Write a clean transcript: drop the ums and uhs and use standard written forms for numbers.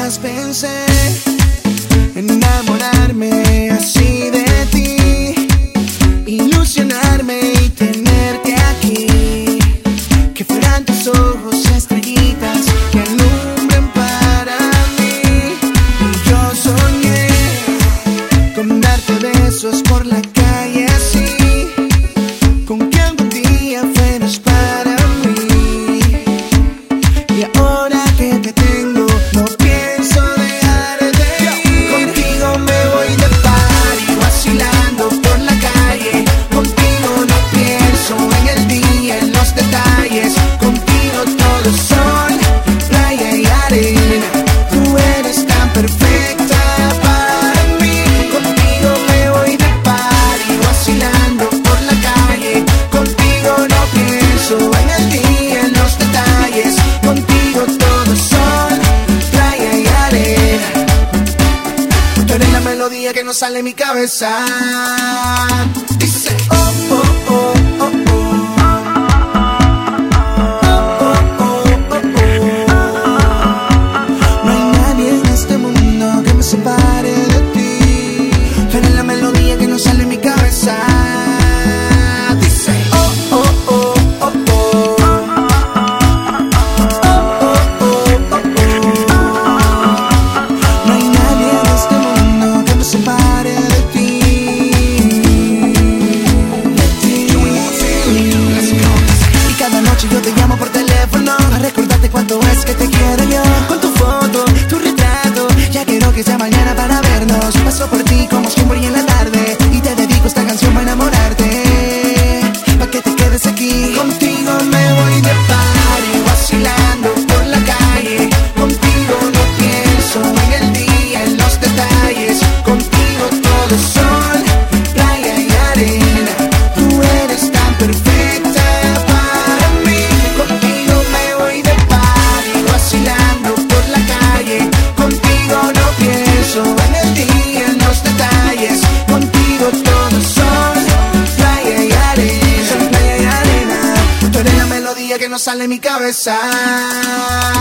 Jamás pensé en enamorarme así de ti, ilusionarme y tenerte aquí, que fueran tus ojos estrellitas que alumbren para mí. Y yo soñé con darte besos por la calle así, con que algún día fueras para mí. Y ahora que te tengo no pienso dejarte ir. Contigo me voy de party vacilando por la calle. Contigo no pienso en el día, en los detalles. Contigo todo es sol, playa y arena. Tú eres tan perfecta para mí. Contigo me voy de party vacilando por la calle. Contigo no pienso en el día, en los detalles. Contigo todo es sol, playa y arena. Tú eres la melodía que no sale de mi cabeza. Dice oh, oh, oh, oh, oh. No hay nadie en este mundo que me separe de ti. Tú eres la melodía que no sale de mi cabeza. Dice oh, oh, oh, oh, oh. No hay nadie en este mundo que me separe de ti. Y cada noche yo te llamo por teléfono a recordarte cuánto es que te quiero yo. Con tu foto, tu retrato, ya quiero que sea mañana para vernos. Paso por ti como siempre y en la tarde, y te dedico esta canción para enamorarte, pa' que te quedes aquí. Contigo me voy de party vacilando por la calle. Contigo no pienso en el día, en los detalles. Contigo todo es sol, playa y arena. Tú eres tan perfecta para mí. Contigo me voy de party vacilando por la calle. Contigo no pienso en el día, en los detalles. Contigo todo es sol, playa y arena. Playa y arena. Tú eres la melodía que no sale de mi cabeza.